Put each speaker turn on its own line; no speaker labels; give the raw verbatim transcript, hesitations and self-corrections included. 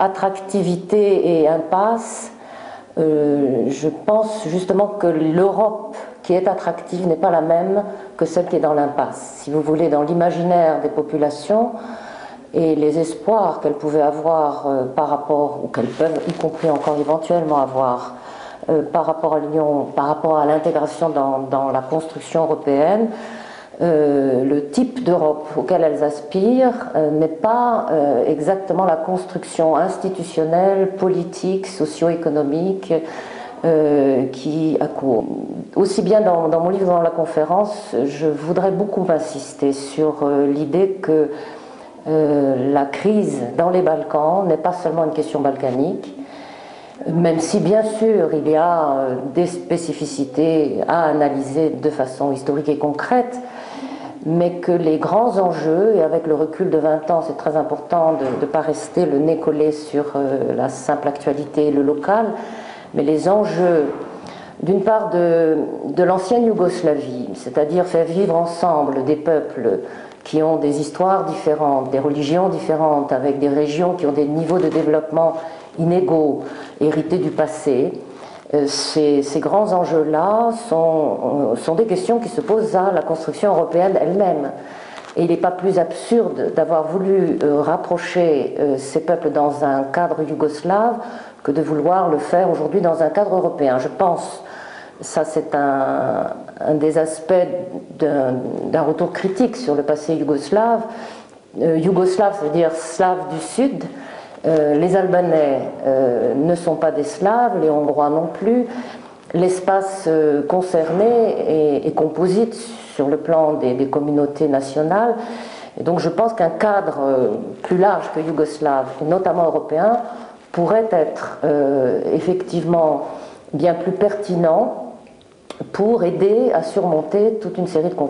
attractivité et impasse, euh, je pense justement que l'Europe qui est attractive n'est pas la même que celle qui est dans l'impasse. Si vous voulez, dans l'imaginaire des populations et les espoirs qu'elles pouvaient avoir euh, par rapport, ou qu'elles peuvent y compris encore éventuellement avoir, euh, par rapport à l'Union, par rapport à l'intégration dans, dans la construction européenne, Euh, le type d'Europe auquel elles aspirent euh, n'est pas euh, exactement la construction institutionnelle, politique, socio-économique euh, qui accourt. Aussi bien dans, dans mon livre que dans la conférence, je voudrais beaucoup insister sur euh, l'idée que euh, la crise dans les Balkans n'est pas seulement une question balkanique, même si bien sûr il y a euh, des spécificités à analyser de façon historique et concrète, mais que les grands enjeux, et avec le recul de vingt ans, c'est très important de ne pas rester le nez collé sur euh, la simple actualité, le local, mais les enjeux, d'une part de, de l'ancienne Yougoslavie, c'est-à-dire faire vivre ensemble des peuples qui ont des histoires différentes, des religions différentes, avec des régions qui ont des niveaux de développement inégaux, hérités du passé. Ces, ces grands enjeux-là sont, sont des questions qui se posent à la construction européenne elle-même. Et il n'est pas plus absurde d'avoir voulu euh, rapprocher euh, ces peuples dans un cadre yougoslave que de vouloir le faire aujourd'hui dans un cadre européen. Je pense, ça c'est un, un des aspects d'un, d'un retour critique sur le passé yougoslave. Euh, yougoslave, c'est-à-dire slave du Sud. Euh, les Albanais euh, ne sont pas des Slaves, les Hongrois non plus. L'espace euh, concerné est, est composite sur le plan des, des communautés nationales. Et donc je pense qu'un cadre euh, plus large que yougoslave, et notamment européen, pourrait être euh, effectivement bien plus pertinent pour aider à surmonter toute une série de conflits.